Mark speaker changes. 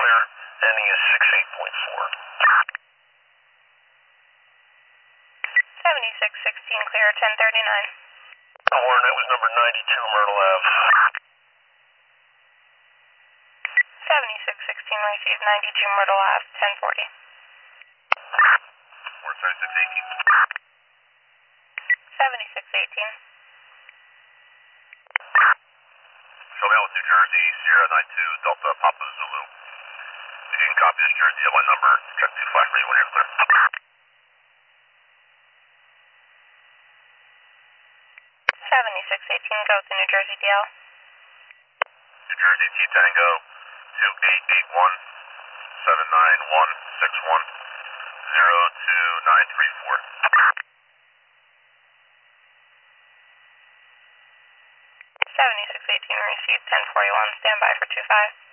Speaker 1: clear, ending is 68.4.
Speaker 2: 7616 clear, 1039.
Speaker 1: Warren, that was number 92 Myrtle Ave.
Speaker 2: 7616 received 92 Myrtle Ave, 1040.
Speaker 1: Warren 7618.
Speaker 2: 7618.
Speaker 1: Shelby, New Jersey, Sierra 92 Delta Papa Zulu. If you can copy this Jersey, you have my number. Check 2 flash me when you're clear.
Speaker 2: 7618, go to New Jersey DL.
Speaker 1: New Jersey T Tango 2881 79161 02934.
Speaker 2: 7618 received 1041, stand by for 25.